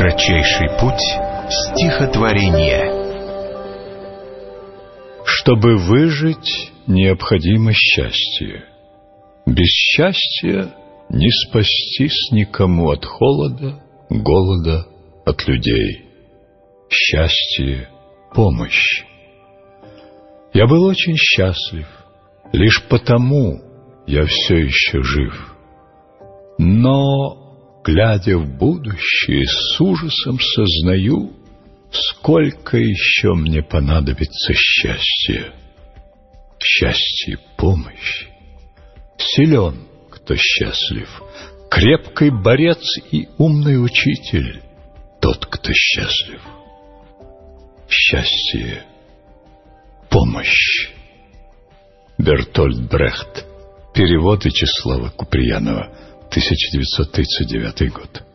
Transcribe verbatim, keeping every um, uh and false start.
Кратчайший путь стихотворения. Чтобы выжить, необходимо счастье. Без счастья не спастись никому от холода, голода, от людей. Счастье — помощь. Я был очень счастлив, лишь потому я все еще жив. Но, глядя в будущее, с ужасом сознаю, сколько еще мне понадобится счастья. Счастье — помощь. Силен, кто счастлив, крепкий борец и умный учитель, тот, кто счастлив. Счастье — помощь. Бертольд Брехт. Перевод Вячеслава Куприянова. тысяча девятьсот тридцать девятый год.